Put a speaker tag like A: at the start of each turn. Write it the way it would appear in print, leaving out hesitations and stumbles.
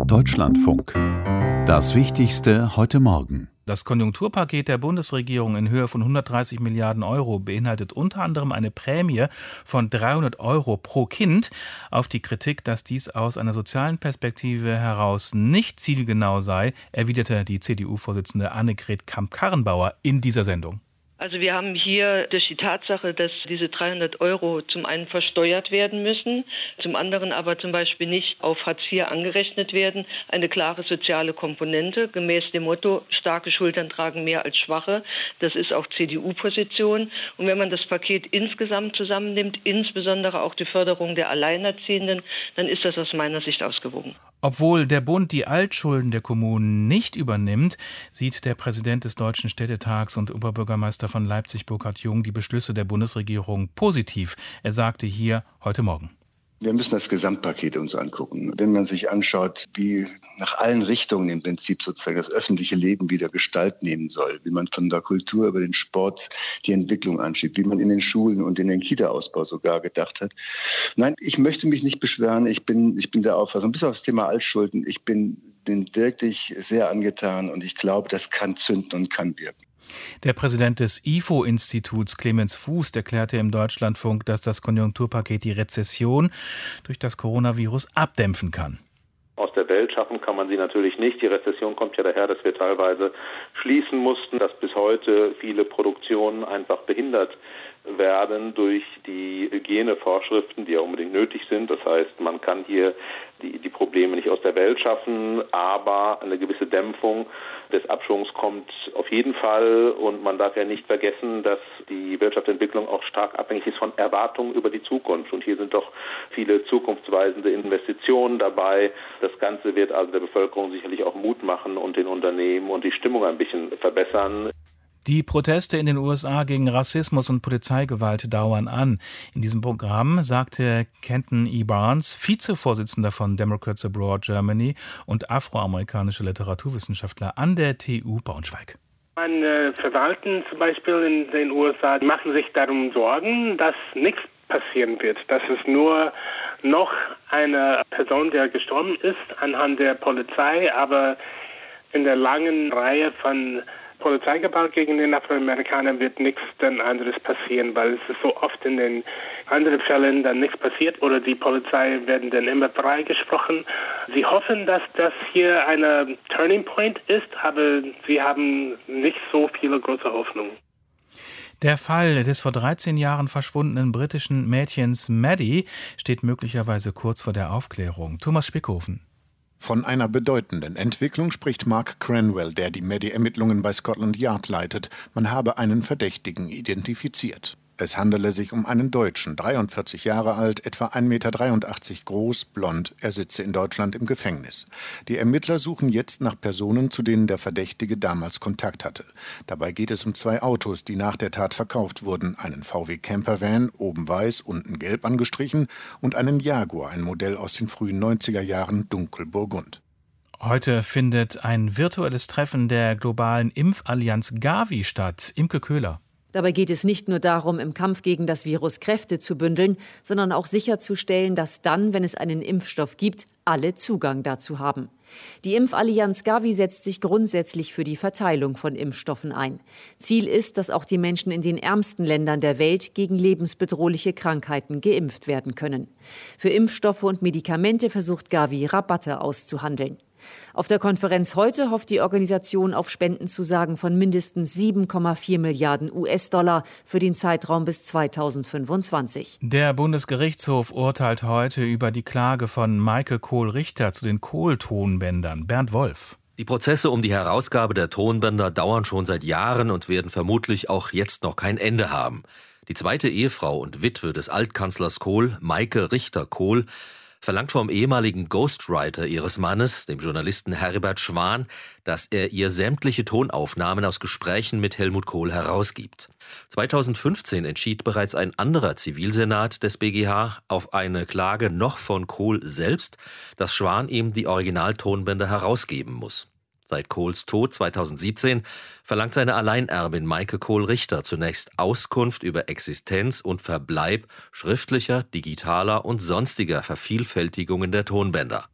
A: Deutschlandfunk. Das Wichtigste heute Morgen.
B: Das Konjunkturpaket der Bundesregierung in Höhe von 130 Milliarden Euro beinhaltet unter anderem eine Prämie von 300 Euro pro Kind. Auf die Kritik, dass dies aus einer sozialen Perspektive heraus nicht zielgenau sei, erwiderte die CDU-Vorsitzende Annegret Kramp-Karrenbauer in dieser Sendung.
C: Also wir haben hier durch die Tatsache, dass diese 300 Euro zum einen versteuert werden müssen, zum anderen aber zum Beispiel nicht auf Hartz IV angerechnet werden, eine klare soziale Komponente, gemäß dem Motto, starke Schultern tragen mehr als schwache. Das ist auch CDU-Position. Und wenn man das Paket insgesamt zusammennimmt, insbesondere auch die Förderung der Alleinerziehenden, dann ist das aus meiner Sicht ausgewogen.
B: Obwohl der Bund die Altschulden der Kommunen nicht übernimmt, sieht der Präsident des Deutschen Städtetags und Oberbürgermeister von Leipzig, Burkhard Jung, die Beschlüsse der Bundesregierung positiv. Er sagte hier heute Morgen:
D: Wir müssen das Gesamtpaket uns angucken. Wenn man sich anschaut, wie nach allen Richtungen im Prinzip sozusagen das öffentliche Leben wieder Gestalt nehmen soll, wie man von der Kultur über den Sport die Entwicklung anschiebt, wie man in den Schulen und in den Kita-Ausbau sogar gedacht hat. Nein, ich möchte mich nicht beschweren. Ich bin der Auffassung, bis auf das Thema Altschulden, ich bin wirklich sehr angetan und ich glaube, das kann zünden und kann wirken.
B: Der Präsident des IFO-Instituts, Clemens Fuß, erklärte im Deutschlandfunk, dass das Konjunkturpaket die Rezession durch das Coronavirus abdämpfen kann.
E: Aus der Welt schaffen kann man sie natürlich nicht. Die Rezession kommt ja daher, dass wir teilweise schließen mussten, dass bis heute viele Produktionen einfach behindert werden durch die Hygienevorschriften, die ja unbedingt nötig sind. Das heißt, man kann hier die Probleme nicht aus der Welt schaffen, aber eine gewisse Dämpfung des Abschwungs kommt auf jeden Fall. Und man darf ja nicht vergessen, dass die Wirtschaftsentwicklung auch stark abhängig ist von Erwartungen über die Zukunft. Und hier sind doch viele zukunftsweisende Investitionen dabei. Das Ganze wird also der Bevölkerung sicherlich auch Mut machen und den Unternehmen und die Stimmung ein bisschen verbessern.
B: Die Proteste in den USA gegen Rassismus und Polizeigewalt dauern an. In diesem Programm sagte Kenton E. Barnes, Vizevorsitzender von Democrats Abroad Germany und afroamerikanischer Literaturwissenschaftler an der TU Braunschweig.
F: Meine Verwalten zum Beispiel in den USA machen sich darum Sorgen, dass nichts passieren wird. Dass es nur noch eine Person, der gestorben ist, anhand der Polizei, aber in der langen Reihe von Polizeigewalt gegen den Afroamerikaner wird nichts dann anderes passieren, weil es ist so oft in den anderen Fällen dann nichts passiert oder die Polizei werden dann immer freigesprochen. Sie hoffen, dass das hier eine Turning Point ist, aber sie haben nicht so viele große Hoffnungen.
B: Der Fall des vor 13 Jahren verschwundenen britischen Mädchens Maddie steht möglicherweise kurz vor der Aufklärung. Thomas Spickhofen.
G: Von einer bedeutenden Entwicklung spricht Mark Cranwell, der die Maddie-Ermittlungen bei Scotland Yard leitet. Man habe einen Verdächtigen identifiziert. Es handele sich um einen Deutschen, 43 Jahre alt, etwa 1,83 Meter groß, blond. Er sitze in Deutschland im Gefängnis. Die Ermittler suchen jetzt nach Personen, zu denen der Verdächtige damals Kontakt hatte. Dabei geht es um 2 Autos, die nach der Tat verkauft wurden. Einen VW Campervan, oben weiß, unten gelb angestrichen, und einen Jaguar, ein Modell aus den frühen 90er Jahren, dunkelburgund.
B: Heute findet ein virtuelles Treffen der globalen Impfallianz Gavi statt. Imke Köhler.
H: Dabei geht es nicht nur darum, im Kampf gegen das Virus Kräfte zu bündeln, sondern auch sicherzustellen, dass dann, wenn es einen Impfstoff gibt, alle Zugang dazu haben. Die Impfallianz Gavi setzt sich grundsätzlich für die Verteilung von Impfstoffen ein. Ziel ist, dass auch die Menschen in den ärmsten Ländern der Welt gegen lebensbedrohliche Krankheiten geimpft werden können. Für Impfstoffe und Medikamente versucht Gavi, Rabatte auszuhandeln. Auf der Konferenz heute hofft die Organisation auf Spendenzusagen von mindestens 7,4 Milliarden US-Dollar für den Zeitraum bis 2025.
B: Der Bundesgerichtshof urteilt heute über die Klage von Maike Kohl-Richter zu den Kohl-Tonbändern. Bernd Wolf.
I: Die Prozesse um die Herausgabe der Tonbänder dauern schon seit Jahren und werden vermutlich auch jetzt noch kein Ende haben. Die zweite Ehefrau und Witwe des Altkanzlers Kohl, Maike Richter-Kohl, verlangt vom ehemaligen Ghostwriter ihres Mannes, dem Journalisten Herbert Schwan, dass er ihr sämtliche Tonaufnahmen aus Gesprächen mit Helmut Kohl herausgibt. 2015 entschied bereits ein anderer Zivilsenat des BGH auf eine Klage noch von Kohl selbst, dass Schwan ihm die Originaltonbänder herausgeben muss. Seit Kohls Tod 2017 verlangt seine Alleinerbin Maike Kohl-Richter zunächst Auskunft über Existenz und Verbleib schriftlicher, digitaler und sonstiger Vervielfältigungen der Tonbänder.